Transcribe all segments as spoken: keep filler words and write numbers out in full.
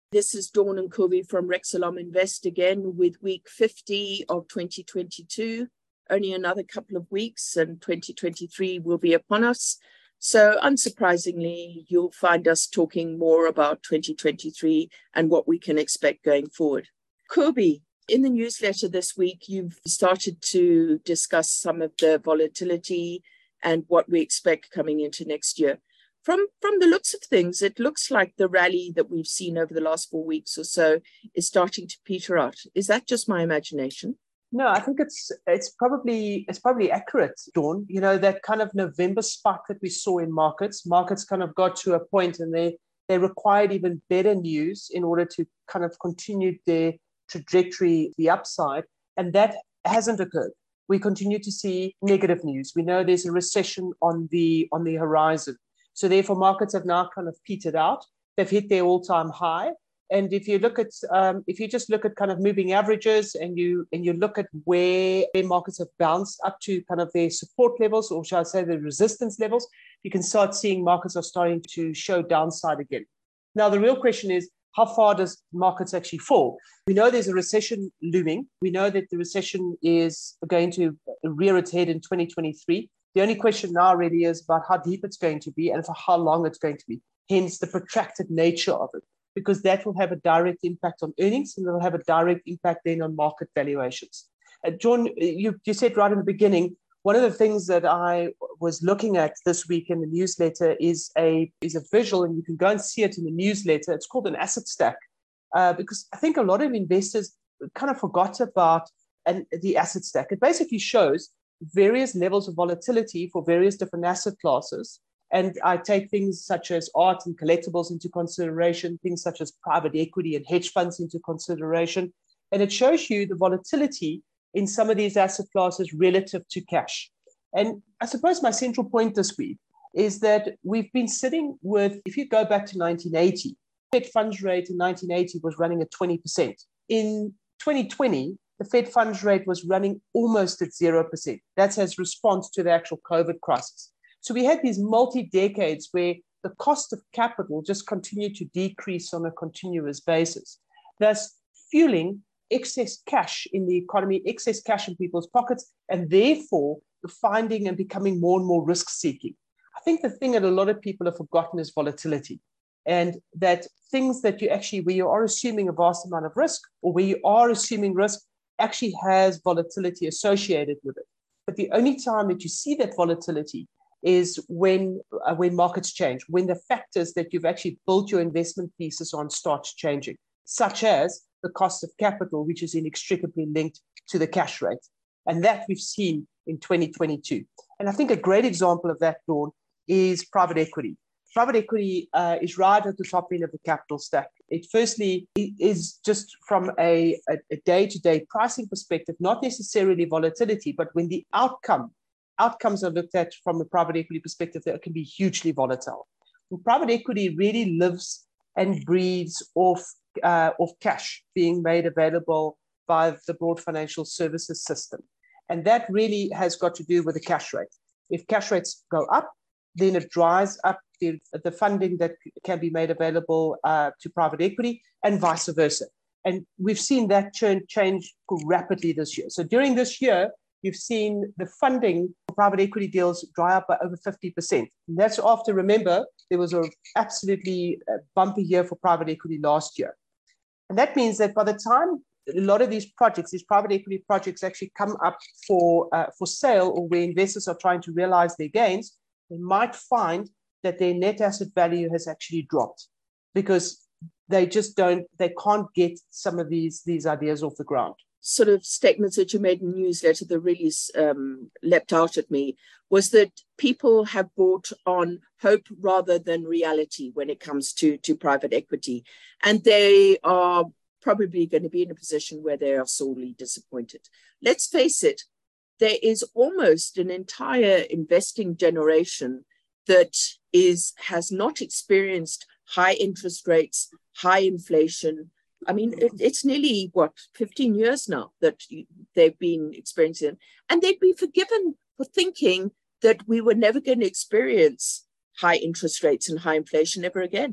This is Dawn and Kobe from Rexalarm Invest again with week fifty of twenty twenty-two. Only another couple of weeks and twenty twenty-three will be upon us. So unsurprisingly, you'll find us talking more about twenty twenty-three and what we can expect going forward. Kobe, in the newsletter this week, you've started to discuss some of the volatility and what we expect coming into next year. From, from the looks of things, it looks like the rally that we've seen over the last four weeks or so is starting to peter out. Is that just my imagination? No, I think it's it's probably it's probably accurate, Dawn. You know, that kind of November spike that we saw in markets, markets kind of got to a point and they they required even better news in order to kind of continue their trajectory, the upside, and that hasn't occurred. We continue to see negative news. We know there's a recession on the on the horizon. So therefore, markets have now kind of petered out. They've hit their all-time high. And if you look at, um, if you just look at kind of moving averages and you and you look at where, where markets have bounced up to kind of their support levels, or shall I say the resistance levels, you can start seeing markets are starting to show downside again. Now, the real question is, how far does markets actually fall? We know there's a recession looming. We know that the recession is going to rear its head in twenty twenty-three. The only question now really is about how deep it's going to be and for how long it's going to be, hence the protracted nature of it, because that will have a direct impact on earnings and it will have a direct impact then on market valuations. Uh, John, you, you said right in the beginning, one of the things that I was looking at this week in the newsletter is a, is a visual, and you can go and see it in the newsletter. It's called an asset stack, uh, because I think a lot of investors kind of forgot about an, the asset stack. It basically shows various levels of volatility for various different asset classes. And I take things such as art and collectibles into consideration, things such as private equity and hedge funds into consideration. And it shows you the volatility in some of these asset classes relative to cash. And I suppose my central point this week is that we've been sitting with, if you go back to nineteen eighty, Fed funds rate in nineteen eighty was running at twenty percent. In twenty twenty, the Fed funds rate was running almost at zero percent. That's as response to the actual COVID crisis. So we had these multi-decades where the cost of capital just continued to decrease on a continuous basis, thus fueling excess cash in the economy, excess cash in people's pockets, and therefore the finding and becoming more and more risk-seeking. I think the thing that a lot of people have forgotten is volatility, and that things that you actually, where you are assuming a vast amount of risk or where you are assuming risk actually has volatility associated with it. But the only time that you see that volatility is when, uh, when markets change, when the factors that you've actually built your investment thesis on start changing, such as the cost of capital, which is inextricably linked to the cash rate. And that we've seen in twenty twenty-two. And I think a great example of that, Dawn, is private equity. Private equity uh, is right at the top end of the capital stack. It firstly is just from a, a, a day-to-day pricing perspective, not necessarily volatility, but when the outcome, outcomes are looked at from a private equity perspective, that can be hugely volatile. And private equity really lives and breathes off, uh, off cash being made available by the broad financial services system. And that really has got to do with the cash rate. If cash rates go up, then it dries up the, the funding that can be made available uh, to private equity and vice versa. And we've seen that churn change rapidly this year. So during this year, you've seen the funding for private equity deals dry up by over fifty percent. And that's after, remember, there was an absolutely bumpy year for private equity last year. And that means that by the time a lot of these projects, these private equity projects actually come up for, uh, for sale, or where investors are trying to realize their gains, they might find that their net asset value has actually dropped because they just don't, they can't get some of these, these ideas off the ground. Sort of statements that you made in the newsletter that really um, leapt out at me was that people have bought on hope rather than reality when it comes to, to private equity. And they are probably going to be in a position where they are sorely disappointed. Let's face it, there is almost an entire investing generation that is has not experienced high interest rates, high inflation. I mean, it, it's nearly, what, fifteen years now that they've been experiencing, and they'd be forgiven for thinking that we were never going to experience high interest rates and high inflation ever again.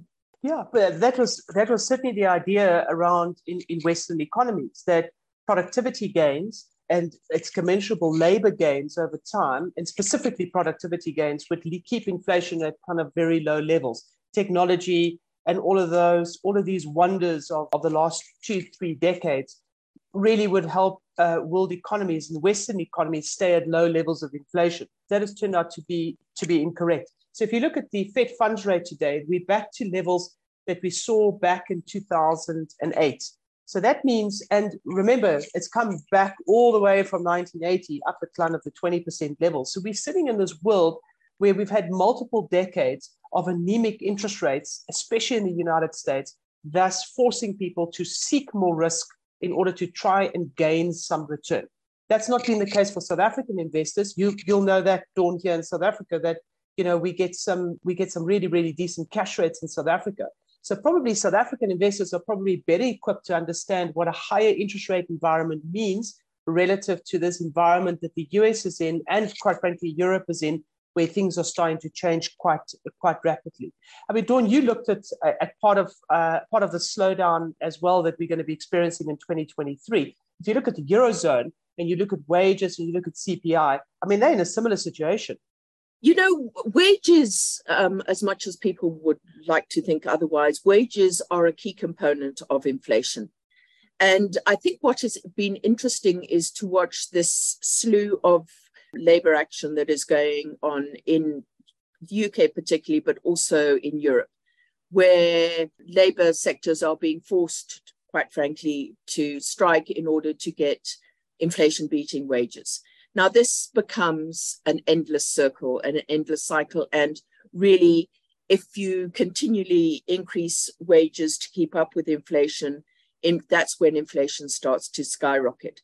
Yeah, but that was that was certainly the idea around in, in Western economies, that productivity gains and its commensurable labor gains over time, and specifically productivity gains, would keep inflation at kind of very low levels. Technology and all of those, all of these wonders of, of the last two, three decades really would help uh, world economies and Western economies stay at low levels of inflation. That has turned out to be to be incorrect. So if you look at the Fed funds rate today, we're back to levels that we saw back in two thousand eight. So that means, and remember, it's come back all the way from nineteen eighty up at kind of the twenty percent level. So we're sitting in this world where we've had multiple decades of anemic interest rates, especially in the United States, thus forcing people to seek more risk in order to try and gain some return. That's not been the case for South African investors. You, you'll know that, Dawn, here in South Africa, that you know we get some we get some really, really decent cash rates in South Africa. So probably South African investors are probably better equipped to understand what a higher interest rate environment means relative to this environment that the U S is in, and quite frankly, Europe is in, where things are starting to change quite quite rapidly. I mean, Dawn, you looked at, at part of uh, part of the slowdown as well that we're going to be experiencing in twenty twenty-three. If you look at the Eurozone and you look at wages and you look at C P I, I mean, they're in a similar situation. You know, wages, um, as much as people would like to think otherwise, wages are a key component of inflation. And I think what has been interesting is to watch this slew of labor action that is going on in the U K particularly, but also in Europe, where labor sectors are being forced, quite frankly, to strike in order to get inflation-beating wages. Now, this becomes an endless circle and an endless cycle. And really, if you continually increase wages to keep up with inflation, in, that's when inflation starts to skyrocket.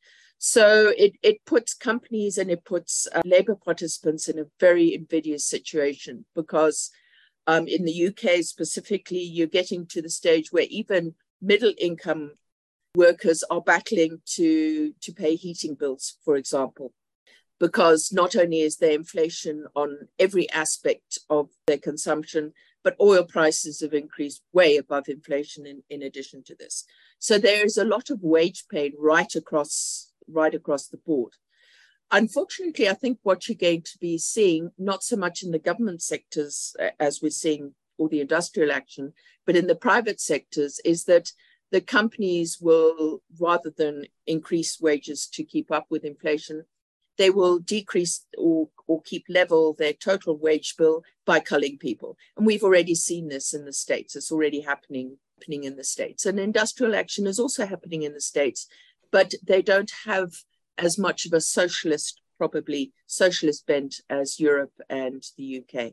So it, it puts companies and it puts uh, labor participants in a very invidious situation, because um, in the U K specifically, you're getting to the stage where even middle income workers are battling to, to pay heating bills, for example, because not only is there inflation on every aspect of their consumption, but oil prices have increased way above inflation in, in addition to this. So there is a lot of wage pain right across, right across the board. Unfortunately, I think what you're going to be seeing, not so much in the government sectors as we're seeing all the industrial action, but in the private sectors, is that the companies will, rather than increase wages to keep up with inflation, they will decrease or, or keep level their total wage bill by culling people. And we've already seen this in the States. It's already happening, happening in the States. And industrial action is also happening in the States, but they don't have as much of a socialist, probably socialist bent as Europe and the U K.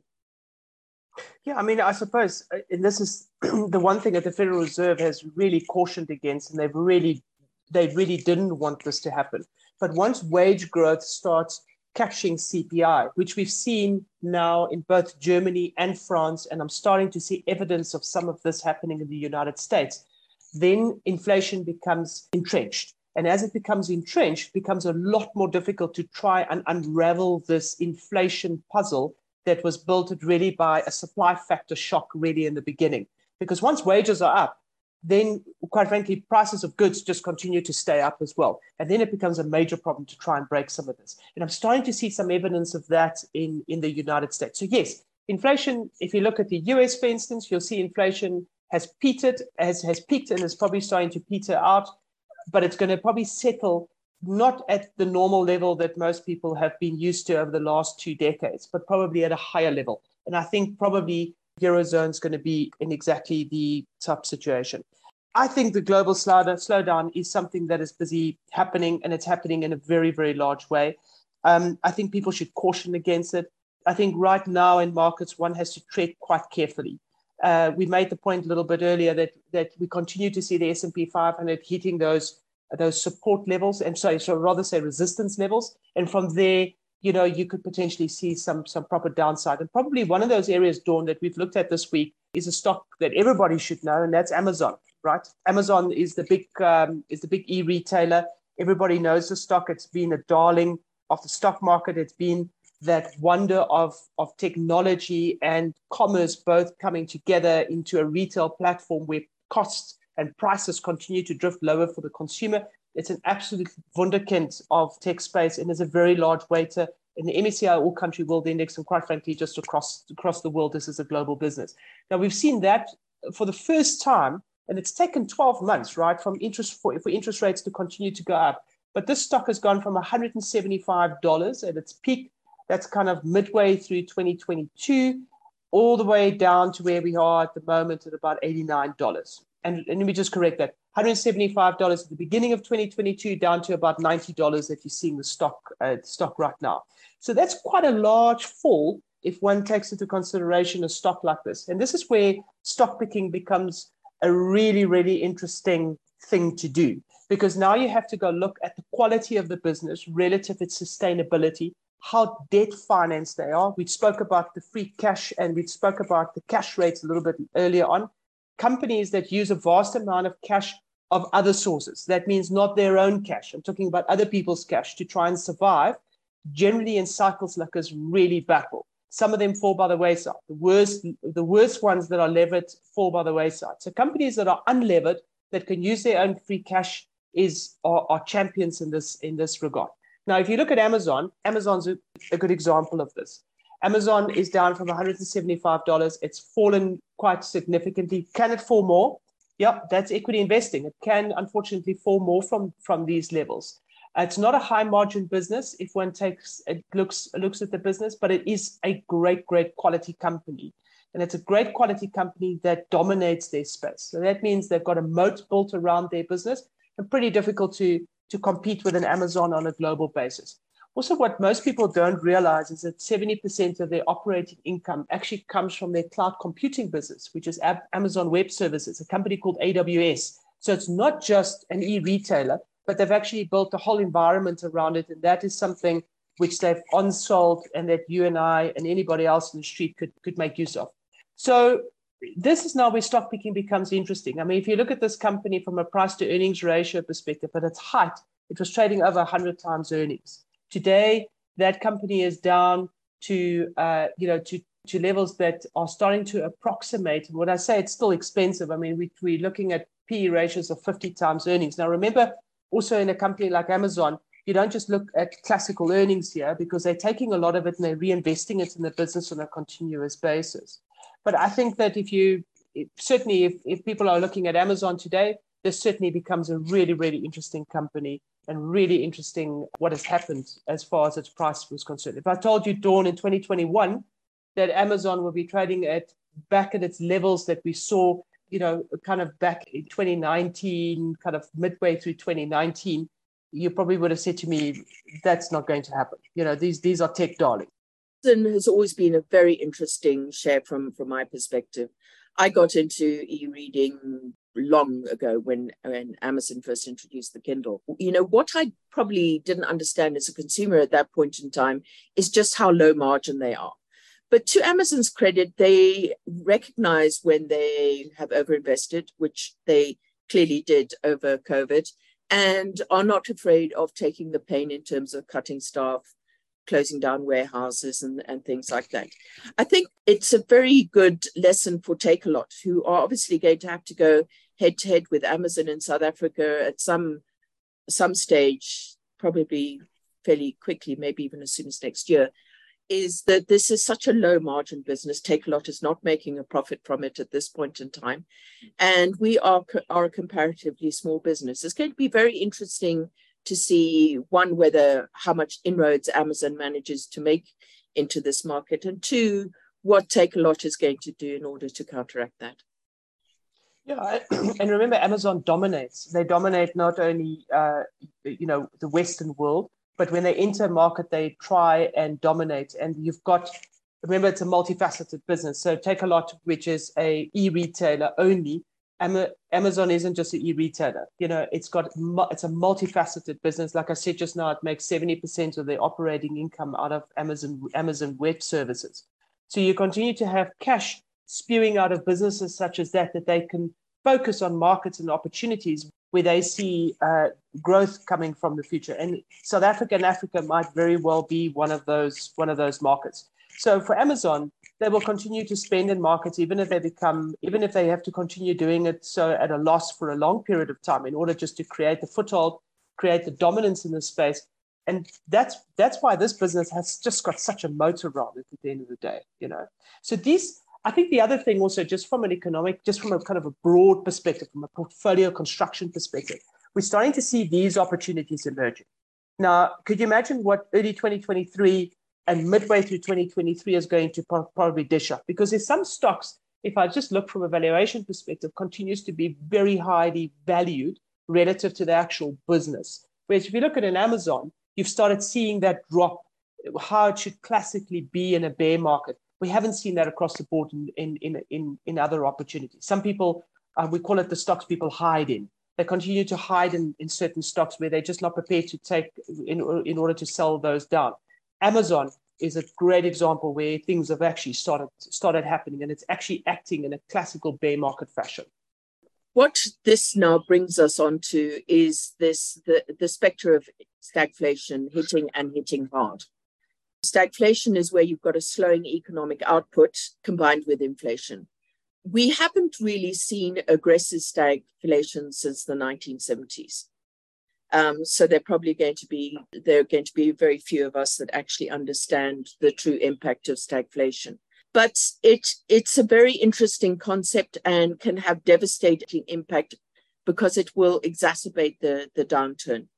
Yeah, I mean, I suppose, and this is the one thing that the Federal Reserve has really cautioned against, and they've really, they really didn't want this to happen. But once wage growth starts catching C P I, which we've seen now in both Germany and France, and I'm starting to see evidence of some of this happening in the United States, then inflation becomes entrenched. And as it becomes entrenched, it becomes a lot more difficult to try and unravel this inflation puzzle that was built really by a supply factor shock really in the beginning. Because once wages are up, then quite frankly, prices of goods just continue to stay up as well. And then it becomes a major problem to try and break some of this. And I'm starting to see some evidence of that in, in the United States. So yes, inflation, if you look at the U S, for instance, you'll see inflation has petered, has, has peaked and is probably starting to peter out, but it's going to probably settle not at the normal level that most people have been used to over the last two decades, but probably at a higher level. And I think probably Eurozone is going to be in exactly the top situation. I think the global slowdown is something that is busy happening, and it's happening in a very, very large way. Um, I think people should caution against it. I think right now in markets, one has to tread quite carefully. Uh, we made the point a little bit earlier that that we continue to see the S and P five hundred hitting those those support levels, and sorry, so rather say resistance levels. And from there, you know, you could potentially see some some proper downside. And probably one of those areas, Dawn, that we've looked at this week is a stock that everybody should know, and that's Amazon, right? Amazon is the big um, is the big e-retailer. Everybody knows the stock. It's been a darling of the stock market. It's been that wonder of, of technology and commerce both coming together into a retail platform where costs and prices continue to drift lower for the consumer. It's an absolute wunderkind of tech space and is a very large weighter in the M S C I All Country World Index, and quite frankly, just across, across the world, this is a global business. Now, we've seen that for the first time, and it's taken twelve months, right, from interest for, for interest rates to continue to go up. But this stock has gone from one hundred seventy-five dollars at its peak. That's kind of midway through twenty twenty-two, all the way down to where we are at the moment at about eighty-nine dollars. And, and let me just correct that. one hundred seventy-five dollars at the beginning of twenty twenty-two, down to about ninety dollars that you're seeing the stock, uh, stock right now. So that's quite a large fall if one takes into consideration a stock like this. And this is where stock picking becomes a really, really interesting thing to do, because now you have to go look at the quality of the business relative to its sustainability, how debt financed they are. We spoke about the free cash and we spoke about the cash rates a little bit earlier on. Companies that use a vast amount of cash of other sources, that means not their own cash, I'm talking about other people's cash to try and survive, generally in cycles like this really battle. Some of them fall by the wayside. The worst, the worst ones that are levered fall by the wayside. So companies that are unlevered, that can use their own free cash, is are, are champions in this, in this regard. Now, if you look at Amazon, Amazon's a, a good example of this. Amazon is down from one hundred seventy-five dollars. It's fallen quite significantly. Can it fall more? Yep, that's equity investing. It can, unfortunately, fall more from, from these levels. Uh, it's not a high margin business if one takes it looks looks at the business, but it is a great, great quality company. And it's a great quality company that dominates their space. So that means they've got a moat built around their business and pretty difficult to, to compete with an Amazon on a global basis. Also, what most people don't realize is that seventy percent of their operating income actually comes from their cloud computing business, which is Amazon Web Services, a company called A W S. So it's not just an e-retailer, but they've actually built a whole environment around it. And that is something which they've on-sold and that you and I and anybody else in the street could, could make use of. So this is now where stock picking becomes interesting. I mean, if you look at this company from a price to earnings ratio perspective, at its height, it was trading over one hundred times earnings. Today, that company is down to, uh, you know, to, to levels that are starting to approximate. And when I say it's still expensive, I mean, we, we're looking at P E ratios of fifty times earnings. Now, remember, also in a company like Amazon, you don't just look at classical earnings here, because they're taking a lot of it and they're reinvesting it in the business on a continuous basis. But I think that if you, certainly if, if people are looking at Amazon today, this certainly becomes a really, really interesting company and really interesting what has happened as far as its price was concerned. If I told you, Dawn, in twenty twenty-one, that Amazon will be trading at back at its levels that we saw, you know, kind of back in twenty nineteen, kind of midway through twenty nineteen, you probably would have said to me, that's not going to happen. You know, these, these are tech darlings. Amazon has always been a very interesting share from, from my perspective. I got into e-reading long ago when, when Amazon first introduced the Kindle. You know, what I probably didn't understand as a consumer at that point in time is just how low margin they are. But to Amazon's credit, they recognize when they have overinvested, which they clearly did over COVID, and are not afraid of taking the pain in terms of cutting staff, closing down warehouses and, and things like that. I think it's a very good lesson for Takealot, who are obviously going to have to go head to head with Amazon in South Africa at some, some stage, probably fairly quickly, maybe even as soon as next year, is that this is such a low margin business. Takealot is not making a profit from it at this point in time. And we are, are a comparatively small business. It's going to be very interesting to see, one, whether how much inroads Amazon manages to make into this market, and two, what Takealot is going to do in order to counteract that. Yeah, and remember, Amazon dominates. They dominate not only, uh, you know, the Western world, but when they enter a market, they try and dominate. And you've got, remember, it's a multifaceted business. So Takealot, which is a e-retailer only, Amazon isn't just an e-retailer. You know, it's got, it's a multifaceted business. Like I said just now, it makes seventy percent of their operating income out of Amazon, Amazon Web Services. So you continue to have cash spewing out of businesses such as that, that they can focus on markets and opportunities where they see uh, growth coming from the future. And South Africa and Africa might very well be one of those one of those markets. So for Amazon, they will continue to spend in markets, even if they become, even if they have to continue doing it so at a loss for a long period of time in order just to create the foothold, create the dominance in this space. And that's that's why this business has just got such a moat around it at the end of the day, you know. So these, I think the other thing also, just from an economic, just from a kind of a broad perspective, from a portfolio construction perspective, we're starting to see these opportunities emerging. Now, could you imagine what early twenty twenty-three and midway through twenty twenty-three is going to probably dish up? Because there's some stocks, if I just look from a valuation perspective, continues to be very highly valued relative to the actual business. Whereas if you look at an Amazon, you've started seeing that drop, how it should classically be in a bear market. We haven't seen that across the board in, in, in, in, in other opportunities. Some people, uh, we call it the stocks people hide in. They continue to hide in, in certain stocks where they're just not prepared to take in, in order to sell those down. Amazon is a great example where things have actually started, started happening, and it's actually acting in a classical bear market fashion. What this now brings us on to is this the, the specter of stagflation hitting and hitting hard. Stagflation is where you've got a slowing economic output combined with inflation. We haven't really seen aggressive stagflation since the nineteen seventies. Um, so there are probably going to be there are going to be very few of us that actually understand the true impact of stagflation. But it it's a very interesting concept and can have devastating impact because it will exacerbate the, the downturn.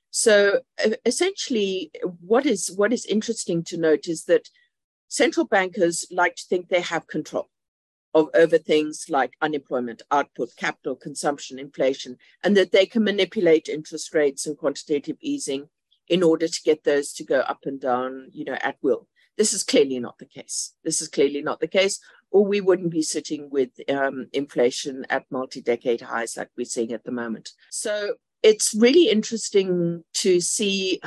So essentially, what is what is interesting to note is that central bankers like to think they have control of over things like unemployment, output, capital, consumption, inflation, and that they can manipulate interest rates and quantitative easing in order to get those to go up and down, you know, at will. This is clearly not the case. This is clearly not the case, or we wouldn't be sitting with um, inflation at multi-decade highs like we're seeing at the moment. So it's really interesting to see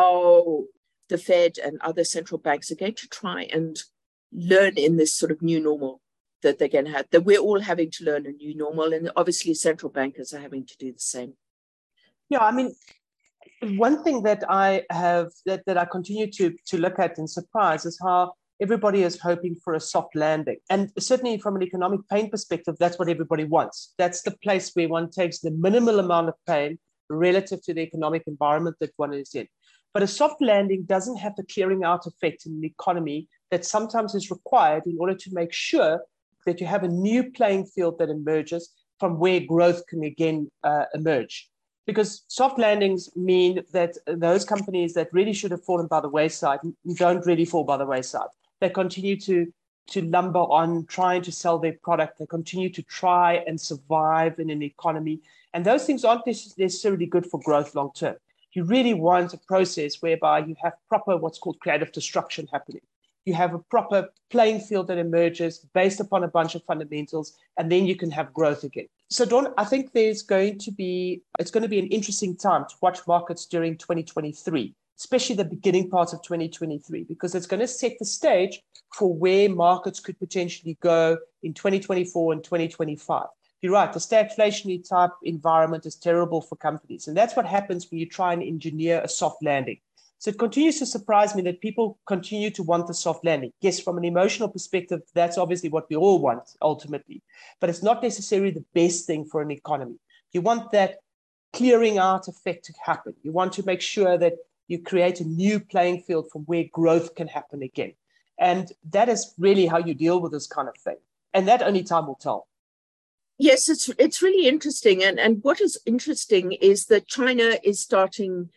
how the Fed and other central banks are going to try and learn in this sort of new normal that they're going to have, that we're all having to learn a new normal. And obviously central bankers are having to do the same. Yeah, I mean, one thing that I have, that, that I continue to, to look at and surprise is how everybody is hoping for a soft landing. And certainly from an economic pain perspective, that's what everybody wants. That's the place where one takes the minimal amount of pain relative to the economic environment that one is in. But a soft landing doesn't have the clearing out effect in the economy that sometimes is required in order to make sure that you have a new playing field that emerges from where growth can again uh, emerge. Because soft landings mean that those companies that really should have fallen by the wayside don't really fall by the wayside. They continue to, to lumber on trying to sell their product. They continue to try and survive in an economy. And those things aren't necessarily good for growth long term. You really want a process whereby you have proper what's called creative destruction happening. You have a proper playing field that emerges based upon a bunch of fundamentals, and then you can have growth again. So, Dawn, I think there's going to be, it's going to be an interesting time to watch markets during twenty twenty-three, especially the beginning parts of twenty twenty-three, because it's going to set the stage for where markets could potentially go in twenty twenty-four and twenty twenty-five. You're right, the stagflationary type environment is terrible for companies. And that's what happens when you try and engineer a soft landing. So it continues to surprise me that people continue to want the soft landing. Yes, from an emotional perspective, that's obviously what we all want ultimately, but it's not necessarily the best thing for an economy. You want that clearing out effect to happen. You want to make sure that you create a new playing field from where growth can happen again. And that is really how you deal with this kind of thing. And that only time will tell. Yes, it's it's really interesting. And, and what is interesting is that China is starting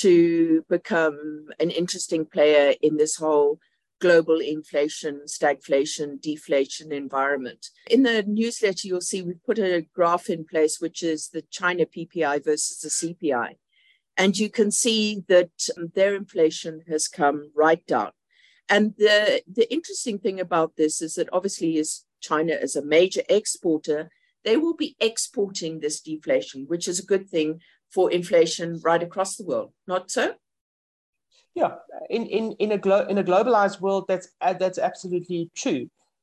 to become an interesting player in this whole global inflation, stagflation, deflation environment. In the newsletter, you'll see we've put a graph in place, which is the China P P I versus the C P I. And you can see that their inflation has come right down. And the, the interesting thing about this is that obviously as China as a major exporter, they will be exporting this deflation, which is a good thing for inflation right across the world. Not so? Yeah, in in in a glo- in a globalized world, that's uh, that's absolutely true.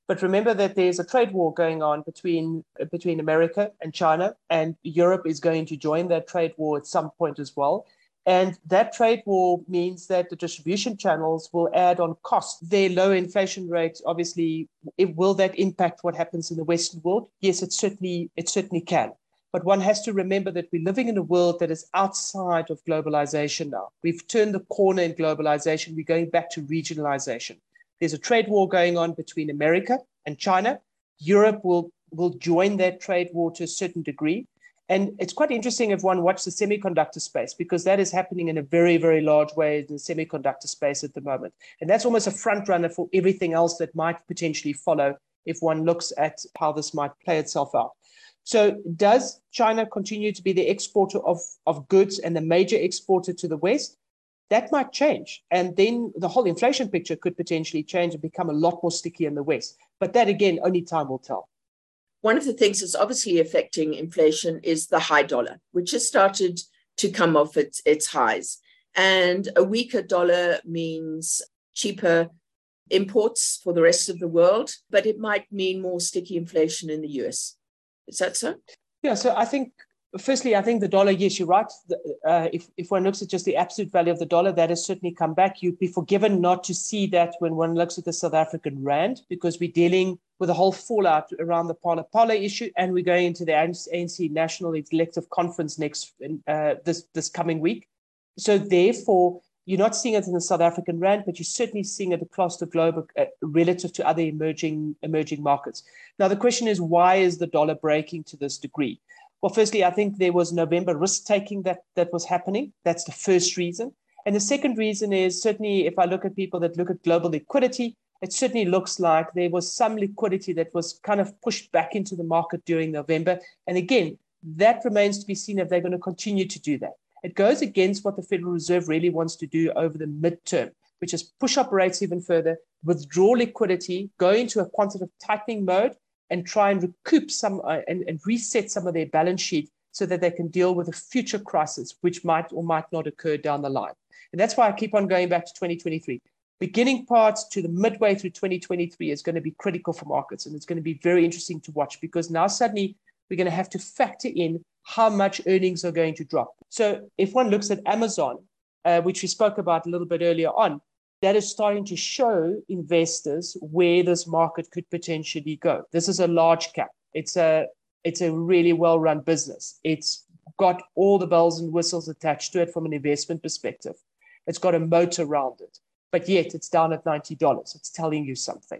But remember that there's a trade war going on between, between America and China, and Europe is going to join that trade war at some point as well. And that trade war means that the distribution channels will add on costs. Their low inflation rate, obviously, it, will that impact what happens in the Western world? Yes, it certainly, it certainly can. But one has to remember that we're living in a world that is outside of globalization now. We've turned the corner in globalization. We're going back to regionalization. There's a trade war going on between America and China. Europe will, will join that trade war to a certain degree. And it's quite interesting if one watches the semiconductor space, because that is happening in a very, very large way in the semiconductor space at the moment. And that's almost a front runner for everything else that might potentially follow if one looks at how this might play itself out. So does China continue to be the exporter of, of goods and the major exporter to the West? That might change. And then the whole inflation picture could potentially change and become a lot more sticky in the West. But that, again, only time will tell. One of the things that's obviously affecting inflation is the high dollar, which has started to come off its, its highs. And a weaker dollar means cheaper imports for the rest of the world, but it might mean more sticky inflation in the U S. Is that so? Yeah, so I think, firstly, I think the dollar, yes, you're right. The, uh, if, if one looks at just the absolute value of the dollar, that has certainly come back. You'd be forgiven not to see that when one looks at the South African rand, because we're dealing with a whole fallout around the Phala Phala issue, and we're going into the A N C National Elective Conference next uh, this, this coming week. So therefore, you're not seeing it in the South African rand, but you're certainly seeing it across the globe uh, relative to other emerging emerging markets. Now, the question is, why is the dollar breaking to this degree? Well, firstly, I think there was November risk-taking that, that was happening. That's the first reason. And the second reason is, certainly, if I look at people that look at global liquidity, it certainly looks like there was some liquidity that was kind of pushed back into the market during November. And again, that remains to be seen if they're going to continue to do that. It goes against what the Federal Reserve really wants to do over the midterm, which is push up rates even further, withdraw liquidity, go into a quantitative tightening mode, and try and recoup some uh, and, and reset some of their balance sheet so that they can deal with a future crisis, which might or might not occur down the line. And that's why I keep on going back to twenty twenty-three. Beginning parts to the midway through twenty twenty-three is going to be critical for markets. And it's going to be very interesting to watch, because now suddenly we're going to have to factor in how much earnings are going to drop. So if one looks at Amazon, uh, which we spoke about a little bit earlier on, that is starting to show investors where this market could potentially go. This is a large cap. It's a, it's a really well-run business. It's got all the bells and whistles attached to it from an investment perspective. It's got a moat around it, but yet it's down at ninety dollars. It's telling you something.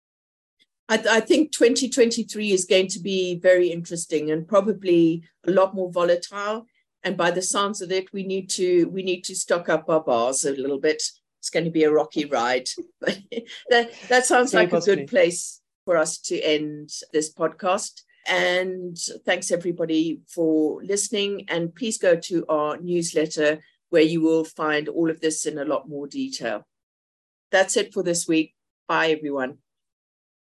I, th- I think twenty twenty-three is going to be very interesting and probably a lot more volatile. And by the sounds of it, we need to we need to stock up our bars a little bit. It's going to be a rocky ride. But that, that sounds like a good place for us to end this podcast. And thanks, everybody, for listening. And please go to our newsletter, where you will find all of this in a lot more detail. That's it for this week. Bye, everyone.